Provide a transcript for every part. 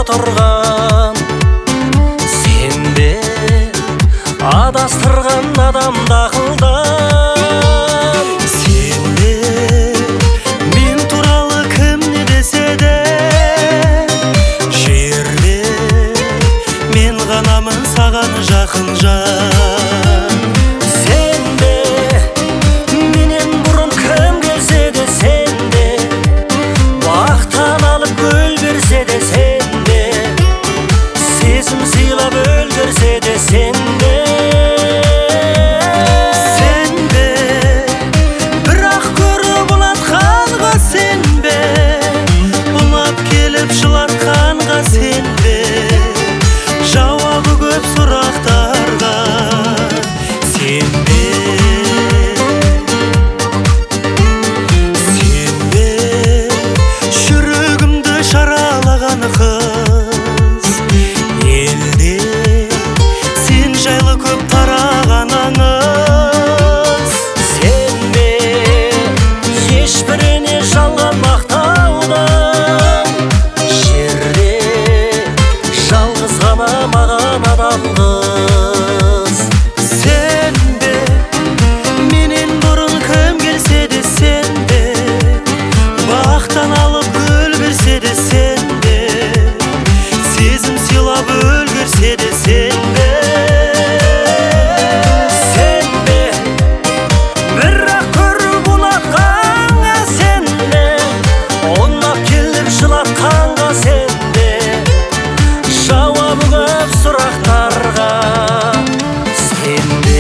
отырған сен бе адастырған адамды ақылдан? Сен бе мен туралы кім не десе де жерде мен ғанамын саған жақын жан. Сен бе менен бұрын кім келсе де сен бе бақтан алып гүл берсе де сен бе сезім сыйлап өлгерсе де сен бе жылатқанға сен бе жауабы көп сұрақтарға сен бе жүрегімді шаралаған қыз елде сен жайлы көп тараған аңыз сен бе ешбіріне жалған мақтаудан маған адам қыз? Сен бе менен бұрын кім келсе де сен бе бақтан алып гүл берсе де сен бе сезім сыйлап өлгерсе де сен бе бірақ көріп ұнатқанға сен бе ұнап келіп жылатқанға сен бе жауабы көп сұрақтарға сен бе?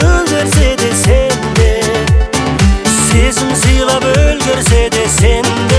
Сезім сыйлап өлгерсе де сен